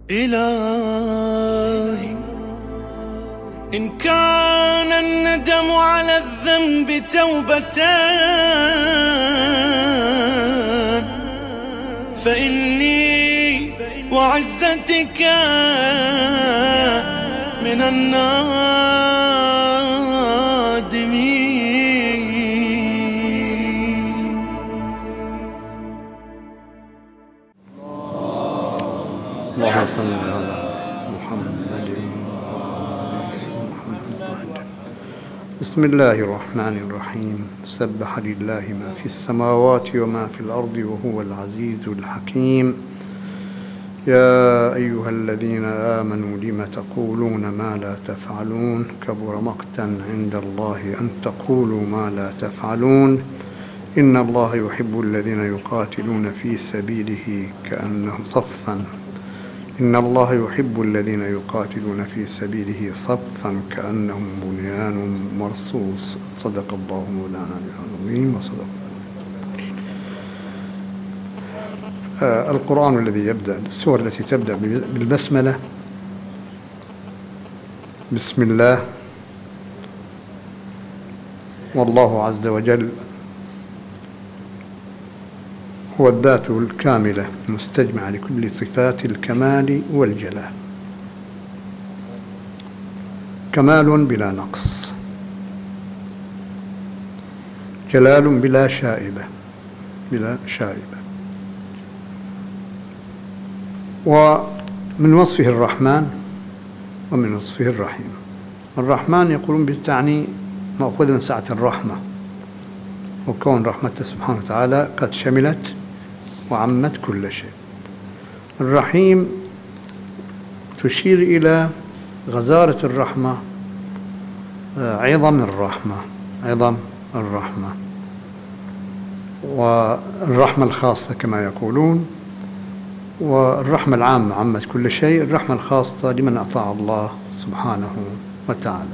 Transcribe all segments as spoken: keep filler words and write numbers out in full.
إلهي إن كان الندم على الذنب توبتان فإني وعزتك من النادمين. اللهم صل على محمد محمد. بسم الله الرحمن الرحيم. سبح لله ما في السماوات وما في الأرض وهو العزيز الحكيم. يا أيها الذين آمنوا لم تقولون ما لا تفعلون كبر مقتا عند الله أن تقولوا ما لا تفعلون. إن الله يحب الذين يقاتلون في سبيله كأنهم صفا إن الله يحب الذين يقاتلون في سبيله صفا كأنهم بنيان مرصوص. صدق الله مولانا العظيم وصدق آه القرآن الذي يبدأ السور التي تبدأ بالبسملة. بسم الله. والله عز وجل هو الذات الكاملة المستجمعة لكل صفات الكمال والجلال. كمال بلا نقص، جلال بلا شائبة بلا شائبة. ومن وصفه الرحمن ومن وصفه الرحيم. الرحمن يقولون بالتعني مأخوذ من سعة الرحمة، وكون رحمته سبحانه وتعالى قد شملت وعمت كل شيء. الرحيم تشير إلى غزارة الرحمة، عظم الرحمة عظم الرحمة والرحمة الخاصة كما يقولون، والرحمة العامة عمت كل شيء، الرحمة الخاصة لمن أطاع الله سبحانه وتعالى.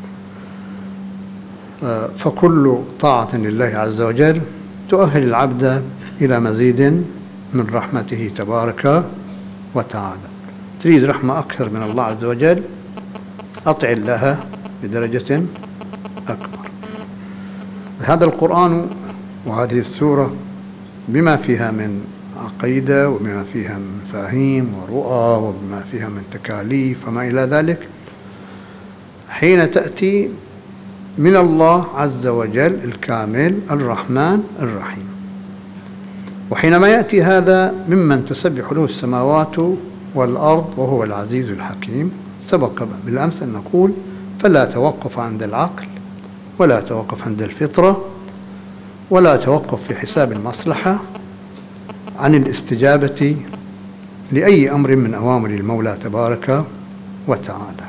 فكل طاعة لله عز وجل تؤهل العبد إلى مزيد من رحمته تبارك وتعالى. تريد رحمة أكثر من الله عز وجل، أطع الله بدرجة أكبر. هذا القرآن وهذه السورة بما فيها من عقيدة وبما فيها من مفاهيم ورؤى وبما فيها من تكاليف وما إلى ذلك، حين تأتي من الله عز وجل الكامل الرحمن الرحيم. وحينما يأتي هذا ممن تسبح له السماوات والأرض وهو العزيز الحكيم، سبق بالأمس أن نقول فلا توقف عند العقل ولا توقف عند الفطرة ولا توقف في حساب المصلحة عن الاستجابة لأي أمر من أوامر المولى تبارك وتعالى.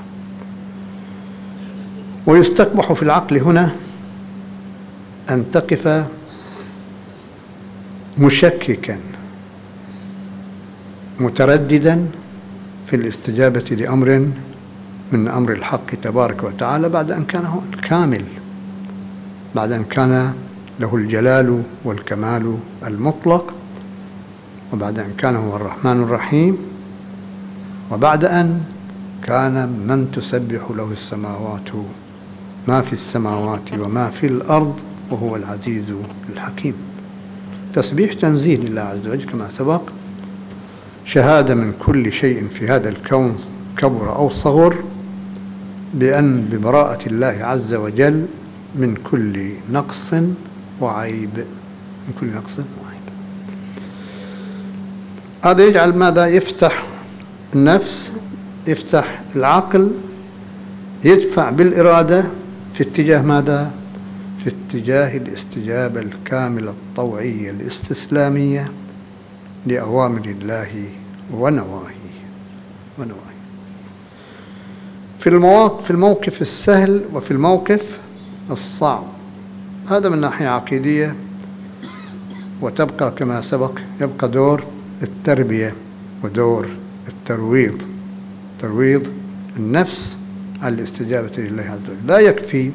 ويستقبح في العقل هنا أن تقف مشككا مترددا في الاستجابة لأمر من أمر الحق تبارك وتعالى بعد أن كان هو الكامل، بعد أن كان له الجلال والكمال المطلق، وبعد أن كان هو الرحمن الرحيم، وبعد أن كان من تسبح له السماوات ما في السماوات وما في الأرض وهو العزيز الحكيم. تسبيح تنزيه لله عز وجل كما سبق، شهادة من كل شيء في هذا الكون كبر أو صغر بأن ببراءة الله عز وجل من كل نقص وعيب من كل نقص وعيب. هذا يجعل ماذا؟ يفتح النفس، يفتح العقل، يدفع بالإرادة في اتجاه ماذا؟ في اتجاه الاستجابة الكاملة الطوعية الاستسلامية لأوامر الله ونواهيه ونواهيه في المواقف في الموقف السهل وفي الموقف الصعب. هذا من ناحية عقيدية. وتبقى كما سبق يبقى دور التربية ودور الترويض، ترويض النفس على الاستجابة لله عز وجل. لا يكفي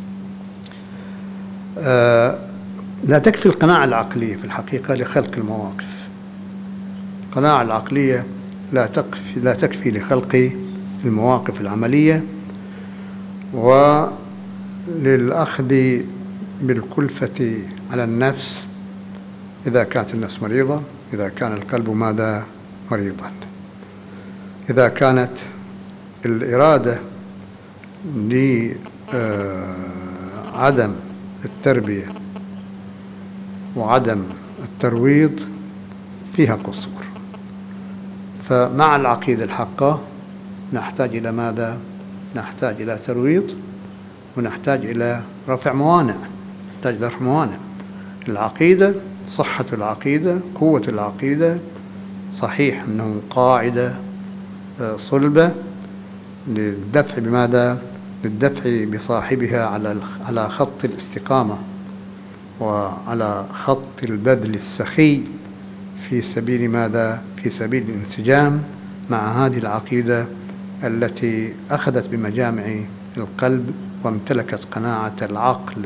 آه لا تكفي القناعة العقلية في الحقيقة لخلق المواقف. القناعة العقلية لا تكفي, لا تكفي لخلق المواقف العملية وللأخذ بالكلفة على النفس إذا كانت النفس مريضة، إذا كان القلب ماذا مريضا، إذا كانت الإرادة لعدم التربية وعدم الترويض فيها قصور. فمع العقيدة الحقة نحتاج إلى ماذا؟ نحتاج إلى ترويض ونحتاج إلى رفع موانع، نحتاج إلى رفع موانع. العقيدة، صحة العقيدة، قوة العقيدة، صحيح أنه قاعدة صلبة للدفع بماذا؟ للدفع بصاحبها على على خط الاستقامة وعلى خط البذل السخي في سبيل ماذا؟ في سبيل الانسجام مع هذه العقيدة التي أخذت بمجامع القلب وامتلكت قناعة العقل،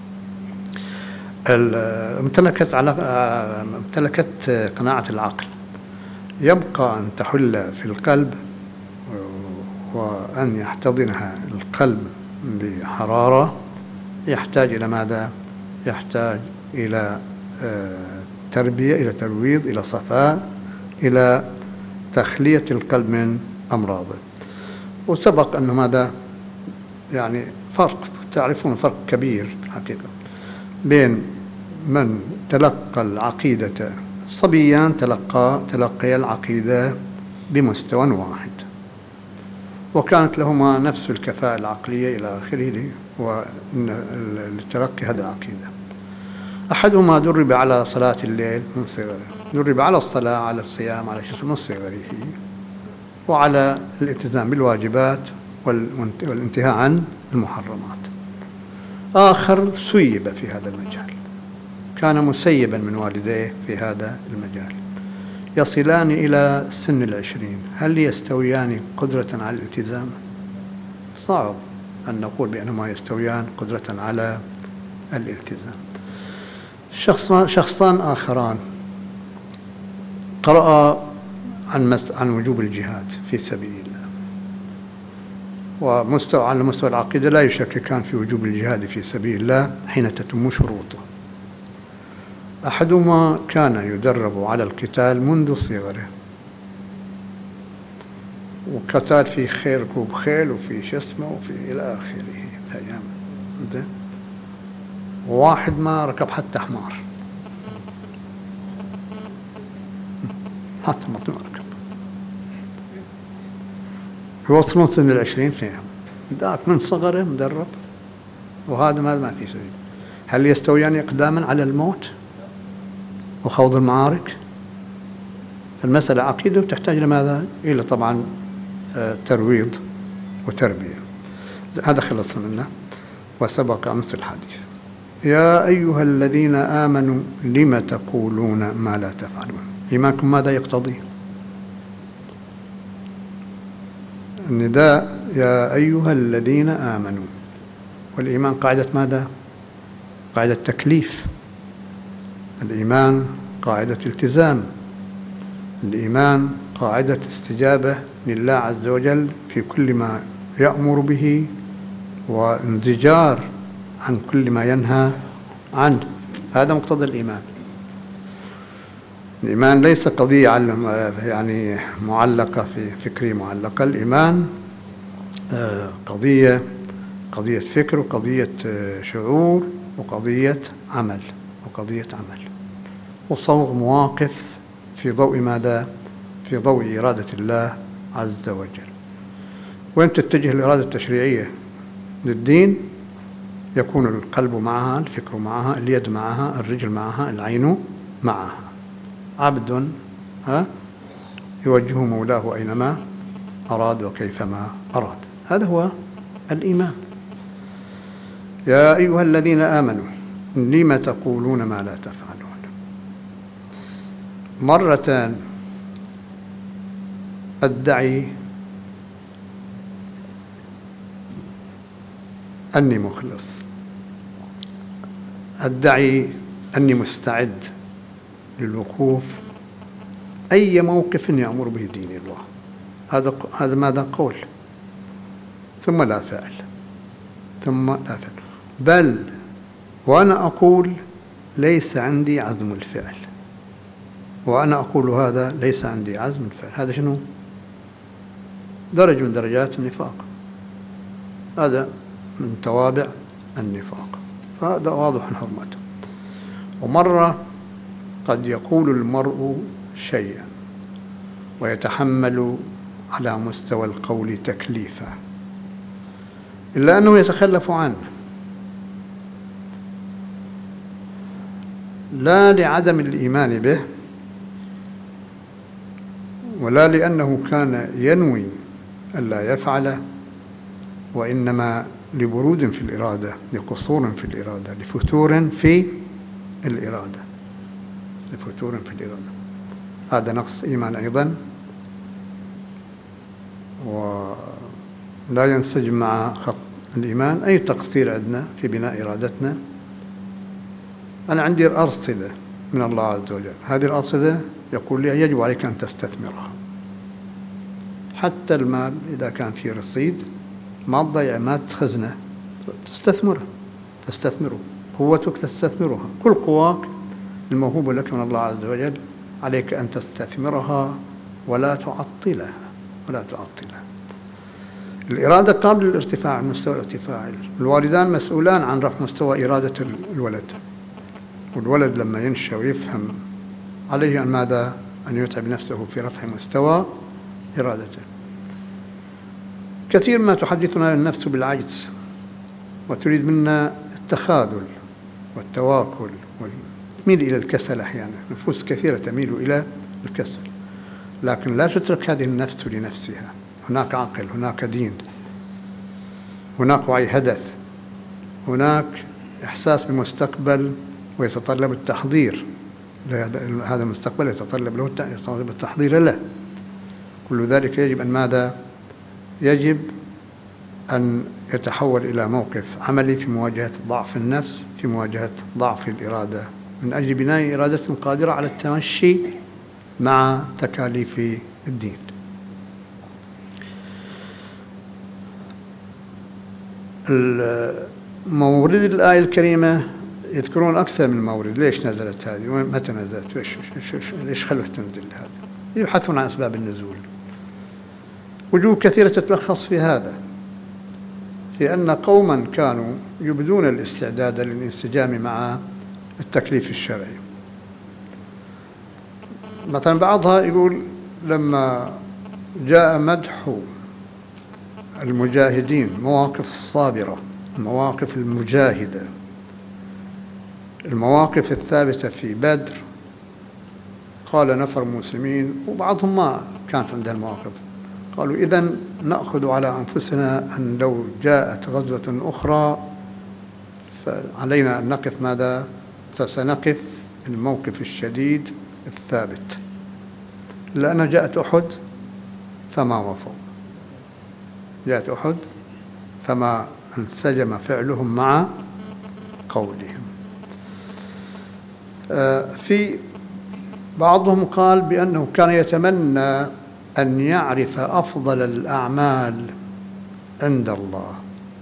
امتلكت على امتلكت قناعة العقل. يبقى أن تحل في القلب وأن يحتضنها القلب بحرارة. يحتاج إلى ماذا؟ يحتاج إلى تربية، إلى ترويض، إلى صفاء، إلى تخلية القلب من أمراضه. وسبق أنه ماذا؟ يعني فرق، تعرفون فرق كبير في الحقيقة بين من تلقى العقيدة صبيان تلقى تلقي العقيدة بمستوى واحد وكانت لهما نفس الكفاءة العقلية إلى آخره لتلقي هذه العقيدة. أحدهما درب على صلاة الليل من صغره، درب على الصلاة، على الصيام، على شيء من صغره، وعلى الالتزام بالواجبات والانتهاء عن المحرمات. آخر سيب في هذا المجال، كان مسيبا من والديه في هذا المجال. يصلان إلى سن العشرين، هل يستويان قدرة على الالتزام؟ صعب أن نقول بأنهما يستويان قدرة على الالتزام. شخصان آخران قرأ عن عن وجوب الجهاد في سبيل الله، ومستوى على مستوى العقيدة لا يشككان في وجوب الجهاد في سبيل الله حين تتم شروطه. أحدهما كان يدرب على القتال منذ صغره، وقتال في خيل، ركوب خيل، وفي شسمه، وفي إلى آخره الأيام. وواحد ما ركب حتى حمار، حتى ما ركب. يوصلون سن العشرين فيهم، ذاك من صغره مدرب، وهذا ماذا ما في سبيل. هل يستويان إقداما على الموت وخوض المعارك؟ فالمسألة عقيدة وتحتاج لماذا؟ إلى طبعا ترويض وتربية. هذا خلصنا منه وسبق أمس الحديث. يا أيها الذين آمنوا لم تقولون ما لا تفعلون. إيمانكم ماذا يقتضي؟ النداء يا أيها الذين آمنوا، والإيمان قاعدة ماذا؟ قاعدة تكليف. الإيمان قاعدة التزام. الإيمان قاعدة استجابة لله عز وجل في كل ما يأمر به، وانزجار عن كل ما ينهى عنه. هذا مقتضى الإيمان. الإيمان ليس قضية يعني معلقة في فكرية معلقة. الإيمان قضية قضية فكر، وقضية شعور، وقضية عمل، وقضية عمل وصوغ مواقف في ضوء ماذا؟ في ضوء إرادة الله عز وجل. وين تتجه الإرادة التشريعية للدين يكون القلب معها، الفكر معها، اليد معها، الرجل معها، العين معها. عبد ها يوجه مولاه أينما أراد وكيفما أراد. هذا هو الإيمان. يا أيها الذين آمنوا لم تقولون ما لا تفعلون. مرة أدعي أني مخلص، أدعي أني مستعد للوقوف أي موقف يأمر به دين الله. هذا هذا ماذا؟ قول، ثم لا فعل، ثم لا فعل. بل وأنا أقول ليس عندي عزم الفعل، وأنا أقول هذا ليس عندي عزم الفعل. هذا شنو؟ درجة من درجات النفاق. هذا من توابع النفاق، فهذا واضح حرمته. ومرة قد يقول المرء شيئا ويتحمل على مستوى القول تكليفا إلا أنه يتخلف عنه، لا لعدم الإيمان به ولا لأنه كان ينوي ألا يفعله، وإنما لبرود في الإرادة، لقصور في الإرادة، لفتور في الإرادة، لفتور في الإرادة. هذا نقص إيمان أيضا، ولا ينسجم مع خط الإيمان أي تقصير عندنا في بناء إرادتنا. أنا عندي أرصدة من الله عز وجل، هذه الأرصدة يقول لي يجب عليك أن تستثمرها. حتى المال إذا كان فيه رصيد ما تضيع، ما تخزنه، تستثمره، تستثمره قوتك تستثمرها. كل قواك الموهوبة لك من الله عز وجل عليك أن تستثمرها ولا تعطلها، ولا تعطلها. الإرادة قابلة للارتفاع، مستوى الارتفاع. الوالدان مسؤولان عن رفع مستوى إرادة الولد، والولد لما ينشأ ويفهم عليه أن ماذا؟ أن يتعب نفسه في رفع مستوى إرادته. كثير ما تحدثنا النفس بالعجز وتريد منا التخاذل والتواكل وتميل إلى الكسل. أحيانا نفوس كثيرة تميل إلى الكسل، لكن لا تترك هذه النفس لنفسها. هناك عقل، هناك دين، هناك وعي هدف، هناك إحساس بمستقبل ويتطلب التحضير هذا المستقبل، يتطلب له يتطلب التحضير له. كل ذلك يجب أن ماذا؟ يجب أن يتحول إلى موقف عملي في مواجهة ضعف النفس، في مواجهة ضعف الإرادة، من أجل بناء إرادة قادرة على التمشي مع تكاليف الدين. مورد الآية الكريمة يذكرون أكثر من مورد. ليش نزلت هذه؟ ومتى نزلت؟ ليش ليش خلوها تنزل هذه؟ يبحثون عن أسباب النزول. وجوه كثيرة تتلخص في هذا، في أن قوما كانوا يبدون الاستعداد للانسجام مع التكليف الشرعي. مثلا بعضها يقول لما جاء مدح المجاهدين، مواقف الصابرة، المواقف المجاهدة، المواقف الثابتة في بدر، قال نفر مسلمين وبعضهم ما كانت عندها المواقف، قالوا إذن نأخذ على أنفسنا أن لو جاءت غزوة أخرى فعلينا أن نقف ماذا؟ فسنقف الموقف الشديد الثابت، لأن جاءت أحد فما وفوا، جاءت أحد فما انسجم فعلهم مع قولهم. في بعضهم قال بأنه كان يتمنى أن يعرف أفضل الأعمال عند الله،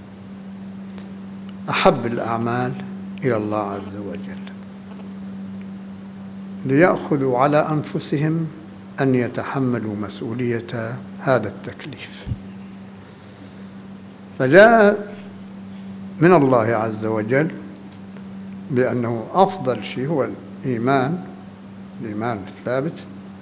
أحب الأعمال إلى الله عز وجل، ليأخذوا على أنفسهم أن يتحملوا مسؤولية هذا التكليف. فجاء من الله عز وجل بأنه أفضل شيء هو الإيمان، الإيمان الثابت،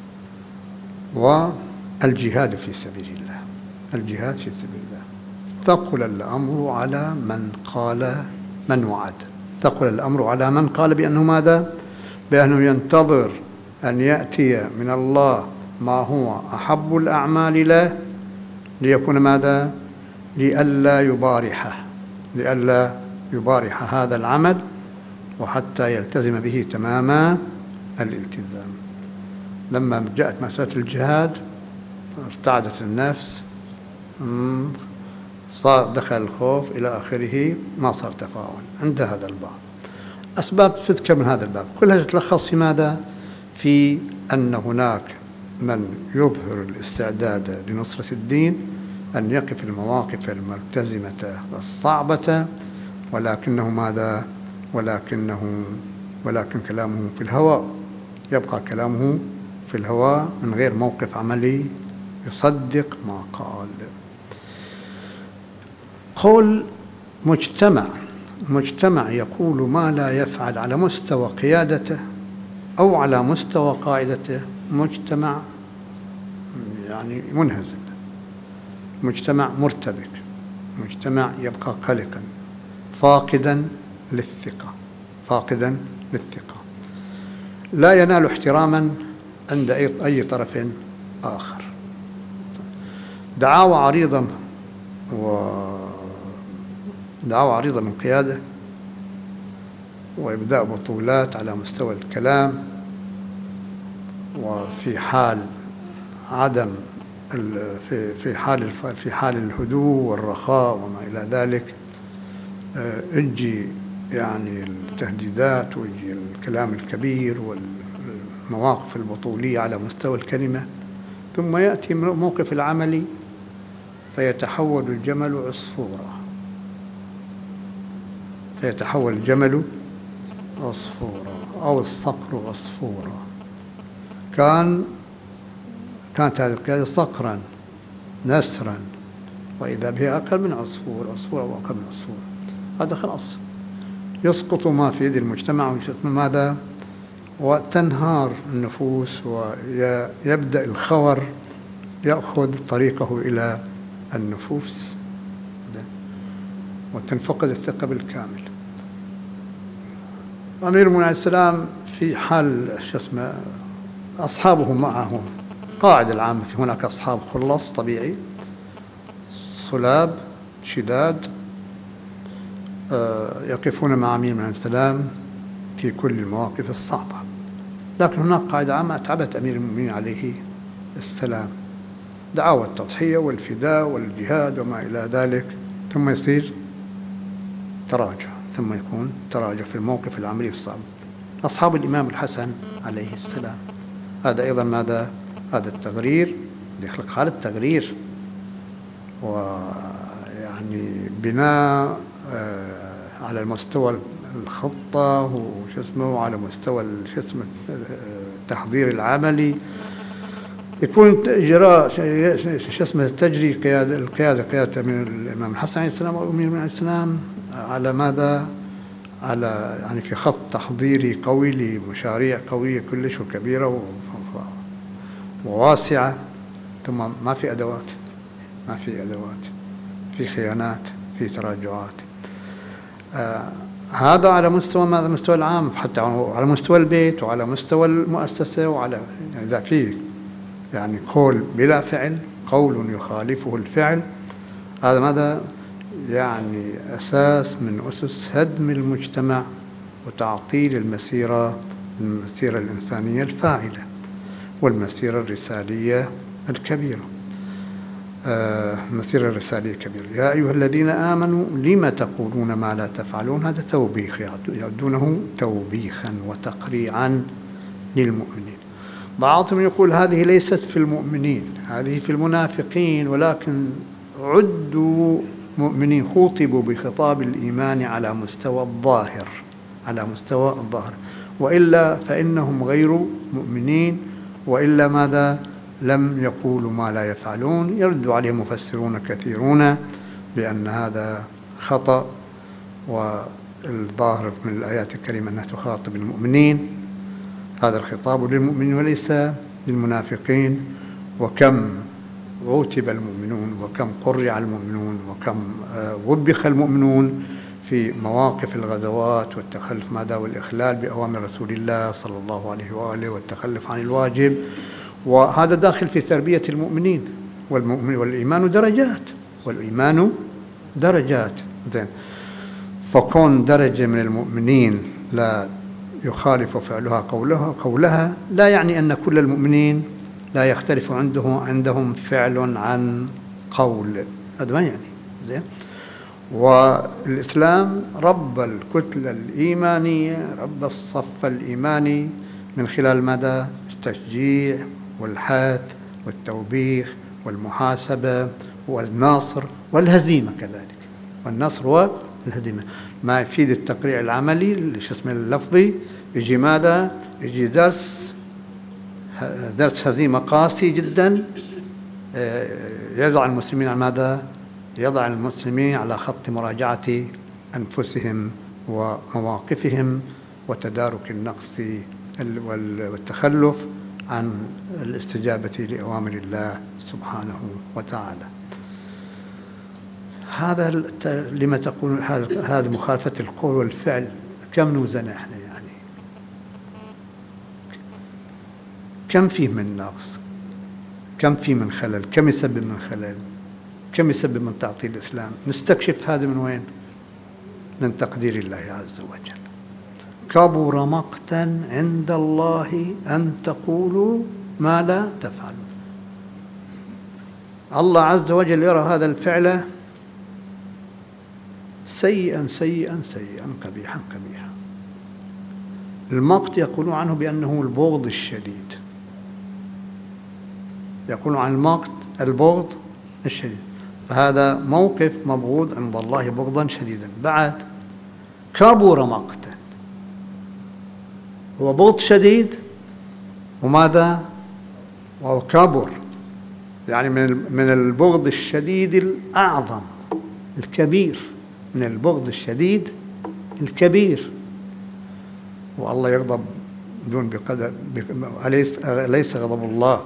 والجهاد في سبيل الله، الجهاد في سبيل الله. ثقل الأمر على من قال، من وعد، ثقل الأمر على من قال بأنه ماذا؟ بأنه ينتظر أن يأتي من الله ما هو أحب الأعمال له، ليكون ماذا؟ لئلا يبارحه، لئلا يبارح هذا العمل، وحتى يلتزم به تمام الالتزام. لما جاءت مسألة الجهاد ارتعدت النفس، صار دخل الخوف إلى آخره، ما صار تفاعل عند هذا الباب. أسباب تذكر من هذا الباب كلها تتلخص في ماذا؟ في أن هناك من يظهر الاستعداد لنصرة الدين أن يقف المواقف الملتزمة الصعبة، ولكنه ماذا؟ ولكنه ولكن كلامه في الهواء، يبقى كلامه في الهواء من غير موقف عملي يصدق ما قال. قول مجتمع مجتمع يقول ما لا يفعل على مستوى قيادته أو على مستوى قاعدته مجتمع يعني منهزم، مجتمع مرتبك، مجتمع يبقى قلقا فاقدا للثقة فاقدا للثقة لا ينال احتراما عند أي طرف آخر. دعاوى عريضة ودعاوى عريضة من قيادة، وإبداء بطولات على مستوى الكلام، وفي حال عدم في في حال في حال الهدوء والرخاء وما إلى ذلك اجي يعني التهديدات ويجي الكلام الكبير والمواقف البطولية على مستوى الكلمة، ثم يأتي موقف العملي فيتحول الجمل عصفورا فيتحول الجمل عصفورا أو الصقر عصفورا. كان كانت هذه القيادة صقرا نسرا، وإذا به أقل من عصفور عصفور أو أقل من عصفور، هذا خلاص يسقط ما في يد المجتمع ماذا؟ وتنهار النفوس ويبدأ الخور يأخذ طريقه إلى النفوس وتنفقد الثقة بالكامل. أمير المؤمنين عليه السلام في حال شو اسمه أصحابه معه، قاعدة العامة في هناك أصحاب خلص طبيعي صلاب شداد يقفون مع أمير المؤمنين عليه السلام في كل المواقف الصعبة، لكن هناك قاعدة عامة أتعبت أمير المؤمنين عليه السلام، دعاوى التضحية والفداء والجهاد وما إلى ذلك، ثم يصير تراجع ثم يكون تراجع في الموقف العملي الصعب. أصحاب الإمام الحسن عليه السلام هذا أيضا ماذا؟ هذا التغرير يخلق حالة تغرير، ويعني بناء على المستوى الخطة وش اسمه على مستوى شو اسمه التحضير العملي، يكون إجراء شو اسمه تجري قيادة القيادة قيادة من الإمام الحسن عليه السلام والأمير المؤمنين عليه السلام على ماذا؟ على يعني في خط تحضيري قوي لمشاريع قوية كلش وكبيرة وواسعة، ثم ما في أدوات ما في أدوات في خيانات في تراجعات. آه هذا على مستوى ماذا؟ مستوى العام، حتى على مستوى البيت وعلى مستوى المؤسسة، وعلى يعني إذا في يعني قول بلا فعل، قول يخالفه الفعل، هذا ماذا؟ يعني أساس من أسس هدم المجتمع وتعطيل المسيرة المسيرة الإنسانية الفاعلة والمسيرة الرسالية الكبيرة. آه المسيرة الرسالية الكبيرة. يا أيها الذين آمنوا لم تقولون ما لا تفعلون، هذا توبيخ يعدونه توبيخا وتقريعا للمؤمنين. بعضهم يقول هذه ليست في المؤمنين، هذه في المنافقين، ولكن عدوا مؤمنين، خوطبوا بخطاب الإيمان على مستوى الظاهر على مستوى الظاهر، وإلا فإنهم غير مؤمنين، وإلا ماذا؟ لم يقولوا ما لا يفعلون. يرد عليهم مفسرون كثيرون بأن هذا خطأ، والظاهر من الآيات الكريمة أنها تخاطب المؤمنين، هذا الخطاب للمؤمنين وليس للمنافقين. وكم عوتب المؤمنون وكم قرع المؤمنون وكم وبخ المؤمنون في مواقف الغزوات والتخلف ماذا والإخلال بأوامر رسول الله صلى الله عليه وآله والتخلف عن الواجب، وهذا داخل في تربية المؤمنين. والمؤمن والإيمان درجات والإيمان درجات زين فكون درجة من المؤمنين لا يخالف فعلها قولها قولها لا يعني أن كل المؤمنين لا يختلف عنده عندهم فعل عن قول، هذا ما يعني زين. والإسلام رب الكتلة الإيمانية، رب الصف الإيماني من خلال ماذا؟ التشجيع والحث والتوبيخ والمحاسبة والنصر والهزيمة كذلك. والنصر والهزيمة ما يفيد التقريع العملي شو اسمه اللفظي، يجي ماذا؟ يجي درس درس هزيمة قاسي جدا يضع المسلمين على ماذا؟ يضع المسلمين على خط مراجعة أنفسهم ومواقفهم وتدارك النقص والتخلف عن الاستجابة لأوامر الله سبحانه وتعالى. هذا لما تقول هذه مخالفة القول والفعل كم نوزن احنا يعني؟ كم فيه من نقص؟ كم فيه من خلل؟ كم يسبب من خلل؟ كم يسبب من تعطيل الإسلام؟ نستكشف هذا من وين؟ من تقدير الله عز وجل. كبر مقتا عند الله أن تقولوا ما لا تفعلون. الله عز وجل يرى هذا الفعل سيئا سيئا سيئا قبيحا قبيحا. المقت يقولون عنه بأنه البغض الشديد، يقولون عن المقت البغض الشديد، فهذا موقف مبغوض عند الله بغضا شديدا. بعد كبر مقتا، هو بغض شديد وماذا؟ وكبر، يعني من من البغض الشديد الأعظم الكبير، من البغض الشديد الكبير. والله يغضب دون بقدر، أليس أليس غضب الله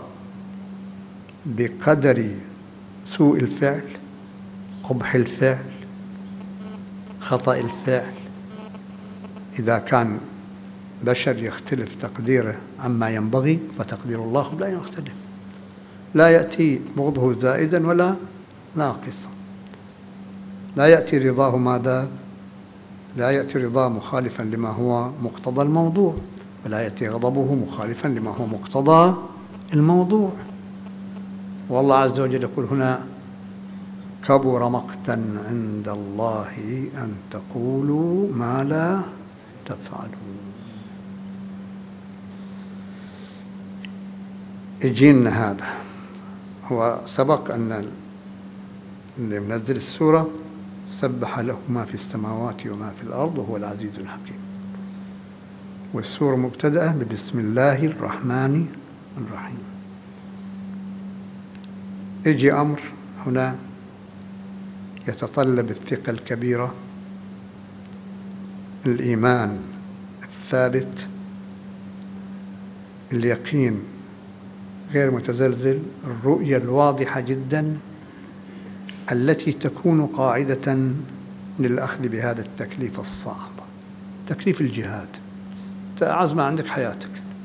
بقدر سوء الفعل، قبح الفعل، خطأ الفعل؟ إذا كان بشر يختلف تقديره عما ينبغي فتقدير الله لا يختلف، لا يأتي بغضه زائدا ولا ناقصا، لا يأتي رضاه ماذا؟ لا يأتي رضاه مخالفا لما هو مقتضى الموضوع، ولا يأتي غضبه مخالفا لما هو مقتضى الموضوع. والله عز وجل يقول هنا كبر مقتا عند الله أن تقولوا ما لا تفعلون. يجينا هذا، هو سبق أن اللي منزل السورة سبح له ما في السماوات وما في الأرض وهو العزيز الحكيم، والسورة مبتدأة ببسم الله الرحمن الرحيم. يجي أمر هنا يتطلب الثقة الكبيرة، الإيمان الثابت، اليقين غير متزلزل، الرؤية الواضحة جدا التي تكون قاعدة للأخذ بهذا التكليف الصعب، تكليف الجهاد. أعز ما عندك حياتك،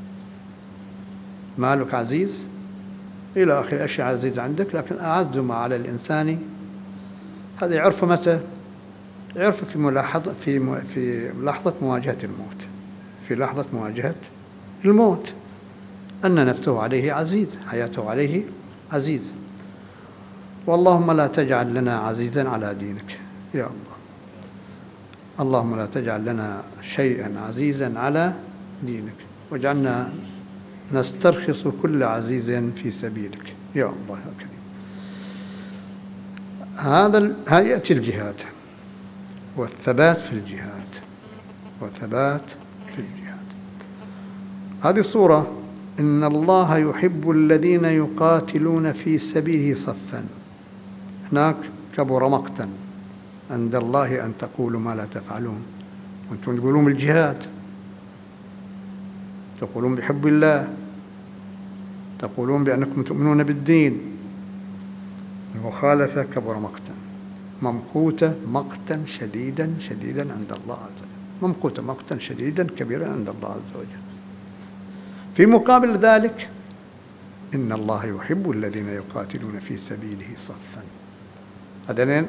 مالك عزيز إلى آخر أشياء عزيزة عندك، لكن أعز ما على الإنسان هذا يعرفه متى؟ يعرفه في ملاحظة في في لحظة مواجهة الموت، في لحظة مواجهة الموت أن نفسه عليه عزيز، حياته عليه عزيز. واللهم لا تجعل لنا عزيزا على دينك يا الله، اللهم لا تجعل لنا شيئا عزيزا على دينك، واجعلنا نسترخص كل عزيز في سبيلك يا الله يا كريم. هذا هذا يأتي الجهاد والثبات في الجهاد، والثبات في الجهاد. هذه الصورة إن الله يحب الذين يقاتلون في سبيله صفا. هناك كبر مقتا عند الله أن تقولوا ما لا تفعلون، وأنتم تقولون بالجهاد، تقولون بحب الله، تقولون بأنكم تؤمنون بالدين. المخالفة كبر مقتا، ممقوتة مقتا شديدا شديدا عند الله عز وجل، ممقوتة مقتا شديدا كبيرا عند الله عز وجل. في مقابل ذلك إن الله يحب الذين يقاتلون في سبيله صفا. هذين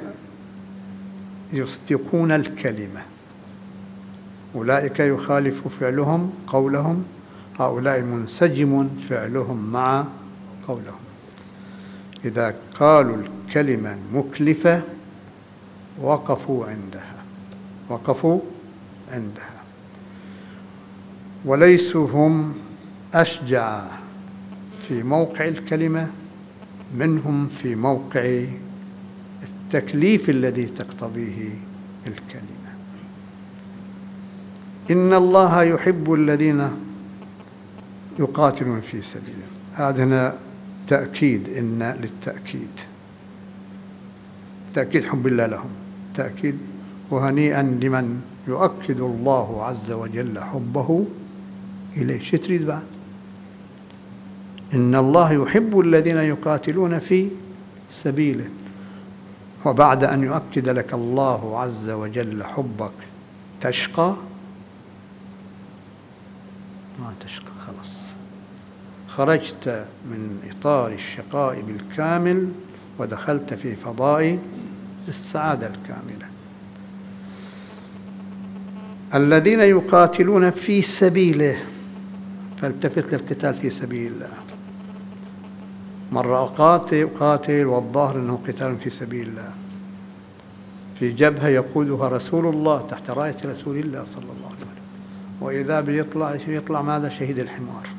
يصدقون الكلمة، أولئك يخالف فعلهم قولهم، هؤلاء منسجم فعلهم مع قولهم. إذا قالوا الكلمة المكلفة وقفوا عندها، وقفوا عندها، وليسوا هم أشجع في موقع الكلمة، منهم في موقع التكليف الذي تقتضيه الكلمة. إن الله يحب الذين يقاتلون في سبيله. هذا هنا تأكيد، إن للتأكيد، تأكيد حب الله لهم، تأكيد. وهنيئا لمن يؤكد الله عز وجل حبه إليه. شو تريد بعد؟ إن الله يحب الذين يقاتلون في سبيله. وبعد أن يؤكد لك الله عز وجل حبك تشقى؟ ما تشقى، خلاص خرجت من إطار الشقاء بالكامل ودخلت في فضاء السعادة الكاملة. الذين يقاتلون في سبيله، فالتفت للقتال في سبيل الله. مرة قاتل قاتل والظاهر أنه قتال في سبيل الله، في جبهة يقودها رسول الله تحت راية رسول الله صلى الله عليه وسلم، وإذا بيطلع يطلع ماذا؟ شهيد الحمار.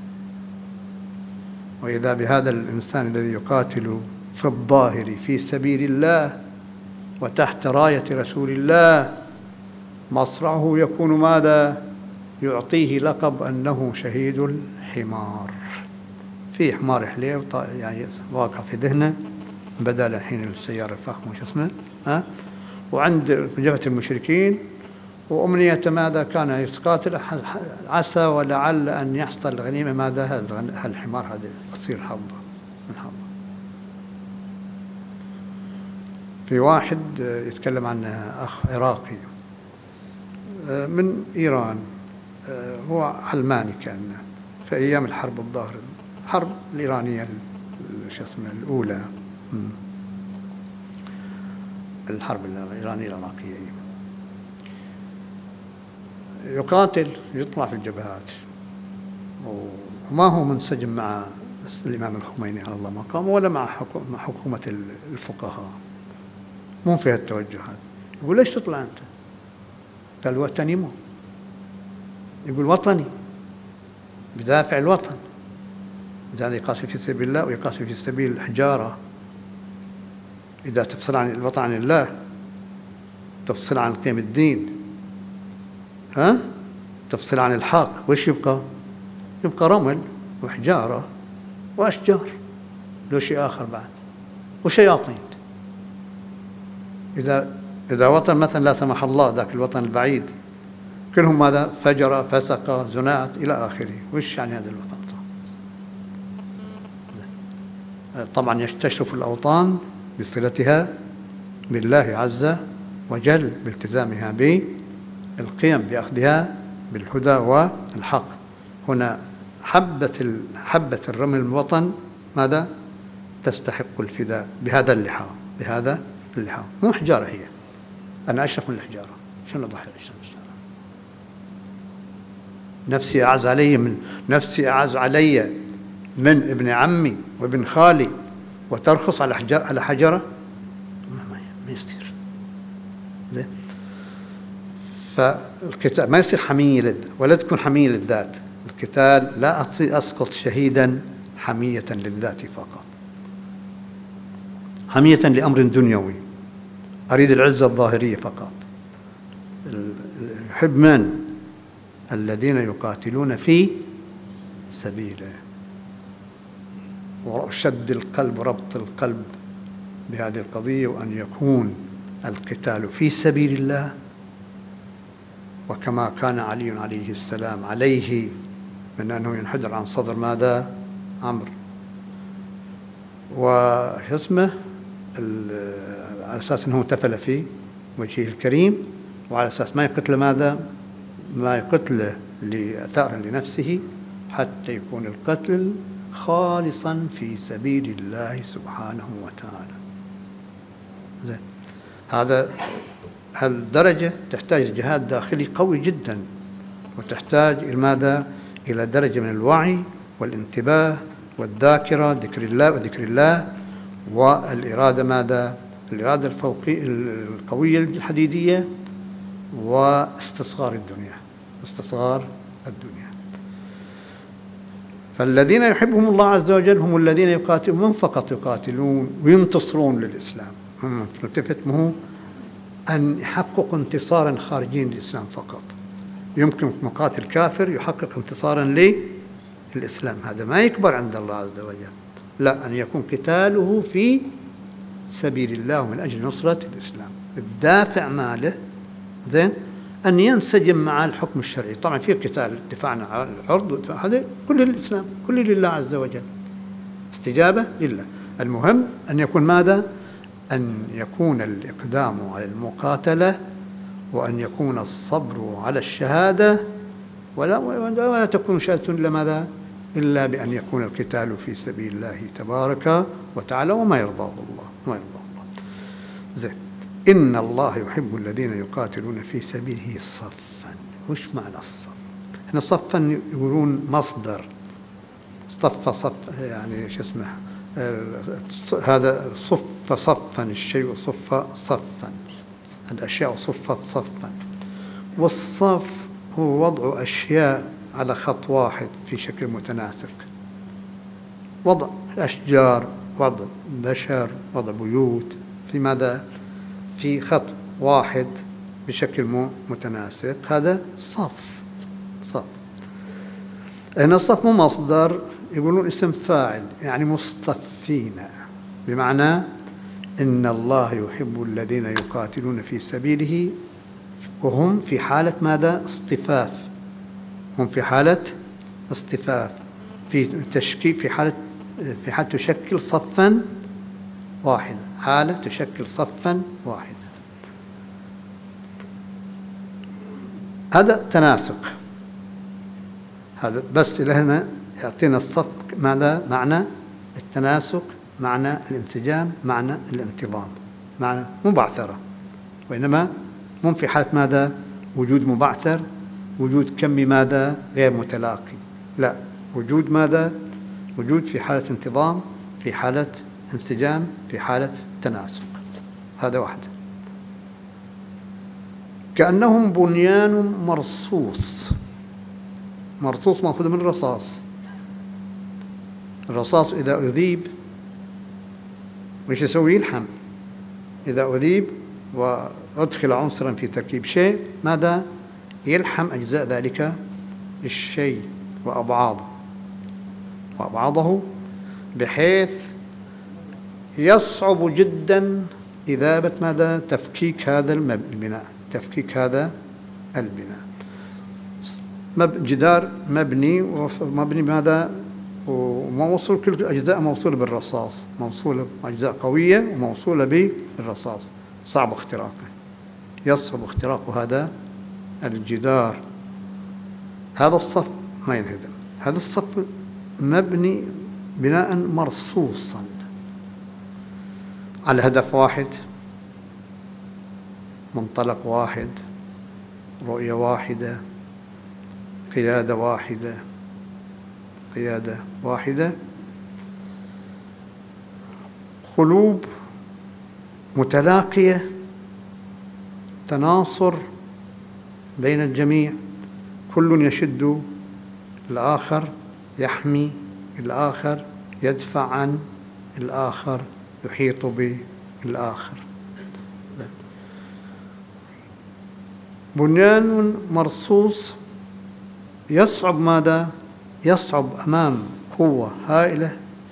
وإذا بهذا الإنسان الذي يقاتل في الظاهر في سبيل الله وتحت راية رسول الله، مصرعه يكون ماذا؟ يعطيه لقب أنه شهيد الحمار. في حمار حليه يعني واقع في ذهنه بدل الحين السيارة الفخمة وش اسمه ها، وعند جبهة المشركين، وأمنية ماذا؟ كان يقاتل عسى ولعل أن يحصل الغنيمة ماذا؟ هذا الحمار هذا يصير حظه من حظه. في واحد يتكلم عنه أخ عراقي من إيران، هو علماني كان في أيام الحرب الظاهر، الحرب الإيرانية شو اسمه الأولى، الحرب الإيرانية العراقية، يقاتل يطلع في الجبهات، وما هو منسجم مع الإمام الخميني على الله مقامه ولا مع حكومة الفقهاء، مو فيها التوجهات. يقول ليش تطلع أنت؟ قال وطني، مو يقول وطني بدافع الوطن. إذا يقاتل في سبيل الله ويقاتل في سبيل الحجارة، إذا تفصل عن الوطن عن الله، تفصل عن قيم الدين، ها، تفصل عن الحق، وش يبقى؟ يبقى رمل وحجارة وأشجار، لو شيء آخر بعد، وشياطين. إذا إذا وطن مثلا لا سمح الله ذاك الوطن البعيد كلهم ماذا؟ فجر فسق زنات إلى آخره، وش يعني هذا الوطن؟ طبعا يستشرف الأوطان بصلتها بالله عز وجل، بالتزامها بالقيم، بأخذها بالهدى والحق. هنا حبة حبة الرمل الوطن ماذا؟ تستحق الفداء بهذا اللحاء، بهذا اللحاء، مو حجارة هي، أنا أشرف من الحجارة، شنو ضحي الحجارة؟ نفسي أعز علي من نفسي أعز علي من ابن عمي وابن خالي، وترخص على حجر على حجرة؟ ما ما يصير. زين، فالقتال ما يصير حمية للذات، ولا تكون حمية للذات. القتال لا أسقط شهيدا حمية للذات فقط، حمية لأمر دنيوي، أريد العزة الظاهرية فقط. يحب من؟ الذين يقاتلون في سبيله، وشد القلب، ربط القلب بهذه القضية، وأن يكون القتال في سبيل الله. وكما كان علي عليه السلام عليه من أنه ينحدر عن صدر ماذا؟ عمرو، واسمه على أساس أنه تفل في وجهه الكريم، وعلى أساس ما يقتل ماذا؟ ما يقتله لثأر لنفسه، حتى يكون القتل خالصا في سبيل الله سبحانه وتعالى. زين، هذا هالدرجة تحتاج جهاد داخلي قوي جدا، وتحتاج إلى ماذا؟ إلى درجة من الوعي والانتباه والذاكرة، ذكر الله وذكر الله، والإرادة ماذا؟ الإرادة الفوقية القوية الحديدية، واستصغار الدنيا، استصغار الدنيا. فالذين يحبهم الله عز وجل هم الذين يقاتلون، من فقط يقاتلون وينتصرون للإسلام، هم التفت مه أن يحققوا انتصارا خارجيا للإسلام فقط. يمكن مقاتل كافر يحقق انتصارا للإسلام، هذا ما يكبر عند الله عز وجل، لا، أن يكون قتاله في سبيل الله من أجل نصرة الإسلام، الدافع ماله زين أن ينسجم مع الحكم الشرعي. طبعا في قتال دفاعنا عن الأرض، هذا كله للإسلام، كله لله عز وجل، استجابة لله. المهم أن يكون ماذا؟ أن يكون الإقدام على المقاتلة، وأن يكون الصبر على الشهادة، ولا, ولا تكون شهادة إلا ماذا؟ إلا بأن يكون القتال في سبيل الله تبارك وتعالى وما يرضاه الله، ما يرضاه الله. زين، إن الله يحب الذين يقاتلون في سبيله صفا. وش معنى الصف؟ هنا صفا يقولون مصدر، صف صف يعني شو اسمه، هذا صف صفا، الشيء صف صفا، الأشياء صفت صفا. والصف هو وضع أشياء على خط واحد في شكل متناسق، وضع أشجار، وضع بشر، وضع بيوت في ماذا؟ في خط واحد بشكل متناسق، هذا صف. صف هنا الصف مو مصدر، يقولون اسم فاعل، يعني مصطفين، بمعنى إن الله يحب الذين يقاتلون في سبيله وهم في حالة ماذا؟ اصطفاف، هم في حالة اصطفاف، في تشكيل، في حالة في حالة تشكل صفا واحدا، حالة تشكل صفا واحدا. هذا تناسق، هذا بس لهنا يعطينا الصف ماذا؟ معنى التناسق، معنى الانسجام، معنى الانتظام، معنى مبعثرة، وإنما مو في حالة ماذا؟ وجود مبعثر، وجود كمي ماذا؟ غير متلاقي، لا، وجود ماذا؟ وجود في حالة انتظام، في حالة انسجام، في حالة تناسق. هذا واحد. كأنهم بنيان مرصوص. مرصوص مأخوذ من الرصاص. الرصاص إذا أذيب وش يسوي؟ يلحم. إذا أذيب وأدخل عنصرا في تركيب شيء، ماذا؟ يلحم أجزاء ذلك الشيء وأبعاضه وأبعاضه بحيث يصعب جدا إذابة ماذا؟ تفكيك هذا البناء، تفكيك هذا البناء. جدار مبني ومبني ماذا؟ وموصول، كل الأجزاء موصولة بالرصاص، موصولة أجزاء قوية وموصولة بالرصاص، صعب اختراقه، يصعب اختراق هذا الجدار. هذا الصف ما ينهدم، هذا الصف مبني بناء مرصوصا على هدف واحد، منطلق واحد، رؤية واحدة، قيادة واحدة، قيادة واحدة، قلوب متلاقية، تناصر بين الجميع، كل يشد الآخر، يحمي الآخر، يدفع عن الآخر، يحيط بالآخر. بنيان مرصوص يصعب ماذا؟ يصعب أمام قوة هائلة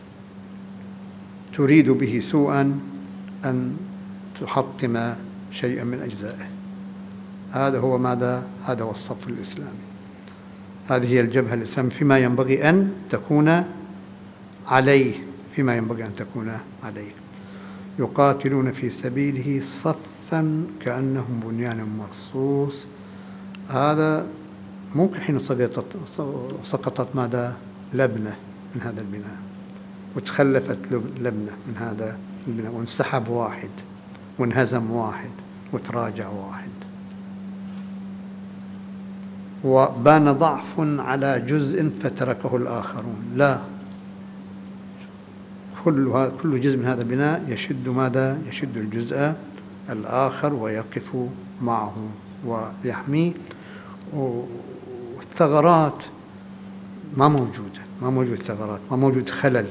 تريد به سوءا أن تحطم شيئا من أجزائه. هذا هو ماذا؟ هذا هو الصف الإسلامي، هذه هي الجبهة الإسلامية فيما ينبغي أن تكون عليه، فيما ينبغي أن تكون عليه. يقاتلون في سبيله صفا كأنهم بنيان مرصوص. هذا ممكن حين سقطت سقطت ماذا؟ لبنة من هذا البناء، وتخلفت لبنة من هذا البناء، وانسحب واحد، وانهزم واحد، وتراجع واحد، وبان ضعف على جزء فتركه الآخرون. لا، كل كل جزء من هذا البناء يشد ماذا؟ يشد الجزء الآخر ويقف معه ويحميه، والثغرات ما موجودة. ما موجود ثغرات، ما موجود خلل،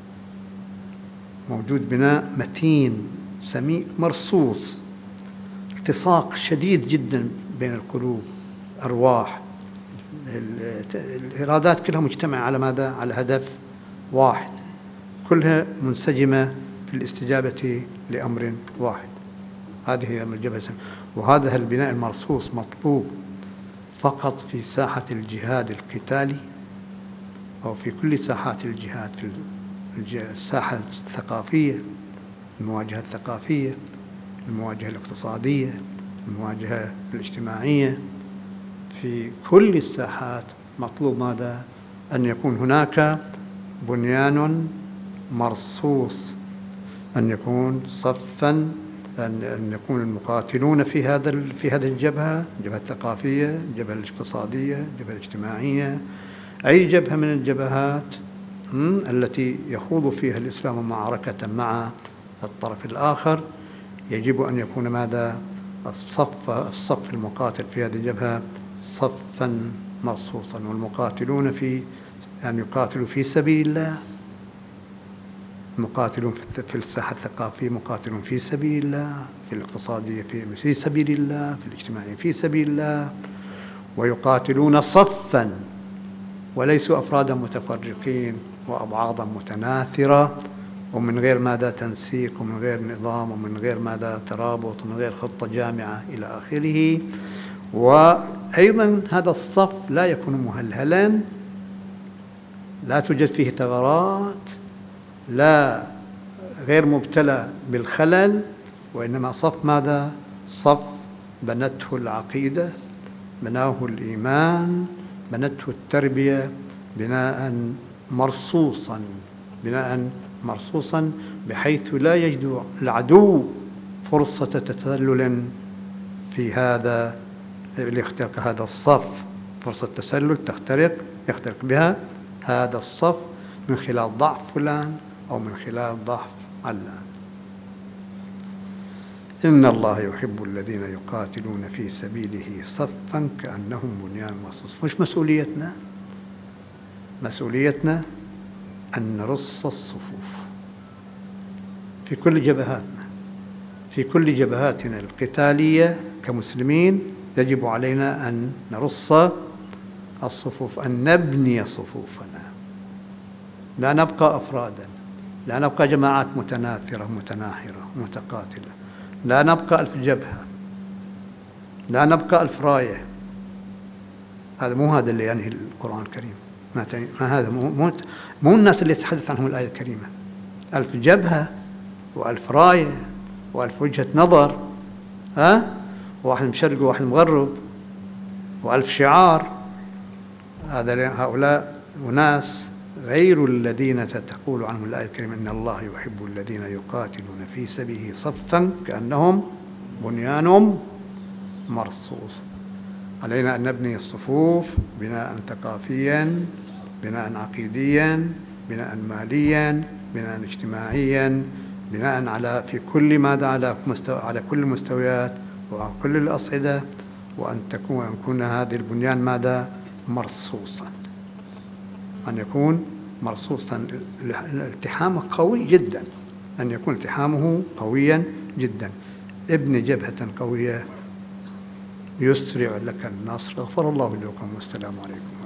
موجود بناء متين سميك مرصوص، التصاق شديد جدا بين القلوب، أرواح، الإرادات كلها مجتمعة على ماذا؟ على هدف واحد، كلها منسجمة في الاستجابة لأمر واحد. هذه هي الجبهة. وهذا البناء المرصوص مطلوب فقط في ساحة الجهاد القتالي أو في كل ساحات الجهاد، في الساحة الثقافية، المواجهة الثقافية، المواجهة الاقتصادية، المواجهة الاجتماعية، في كل الساحات مطلوب ماذا؟ أن يكون هناك بنيان مرصوص، أن يكون صفاً، أن يكون المقاتلون في هذا في هذه الجبهة، الجبهة الثقافية، الجبهة الاقتصادية، الجبهة الاجتماعية، أي جبهة من الجبهات التي يخوض فيها الإسلام معركة مع الطرف الآخر، يجب أن يكون ماذا؟ الصف الصف المقاتل في هذه الجبهة صفاً مرصوصاً، والمقاتلون في أن يقاتلوا في سبيل الله، مقاتلون في الساحة الثقافية مقاتلون في سبيل الله، في الاقتصادية في سبيل الله، في الاجتماعية في سبيل الله، ويقاتلون صفاً وليسوا أفرادا متفرقين وأبعاضا متناثرة، ومن غير ماذا؟ تنسيق، ومن غير نظام، ومن غير ماذا؟ ترابط، ومن غير خطة جامعة إلى آخره. وأيضا هذا الصف لا يكون مهلهلا، لا توجد فيه ثغرات، لا غير مبتلى بالخلل، وإنما صف ماذا؟ صف بنته العقيدة، بناه الإيمان، بنته التربية، بناء مرصوصا، بناء مرصوصا بحيث لا يجد العدو فرصة تسلل في هذا ليخترق هذا الصف، فرصة تسلل تخترق يخترق بها هذا الصف من خلال ضعف فلان أو من خلال ضعف علان. إن الله يحب الذين يقاتلون في سبيله صفا كأنهم بنيان مرصوص. مش مسؤوليتنا؟ مسؤوليتنا أن نرص الصفوف في كل جبهاتنا، في كل جبهاتنا القتالية كمسلمين. يجب علينا أن نرص الصفوف، أن نبني صفوفنا، لا نبقى أفرادا، لا نبقى جماعات متناثرة متناحرة متقاتلة، لا نبقى ألف جبهة، لا نبقى ألف راية. هذا مو هذا اللي ينهي القرآن الكريم، ما, ما هذا مو, مو, مو الناس اللي يتحدث عنهم الآية الكريمة. ألف جبهة وألف راية وألف وجهة نظر، ها، واحد مشرق وواحد مغرب وألف شعار. هذا هؤلاء أناس غير الذين تقول عنهم الآية الكريمة إن الله يحب الذين يقاتلون في سبيله صفا كأنهم بنيان مرصوص. علينا أن نبني الصفوف بناء ثقافيا، بناء عقيديا، بناء ماليا، بناء اجتماعيا، بناء على في كل ماذا؟ على مستوى، على كل المستويات وعلى كل الأصعدة، وأن تكون أن يكون هذا البنيان ماذا؟ مرصوصا، أن يكون مرصوصا. الالتحام قوي جدا، أن يكون التحامه قويا جدا. ابن جبهة قوية يسرع لك النصر. غفر الله لكم والسلام عليكم.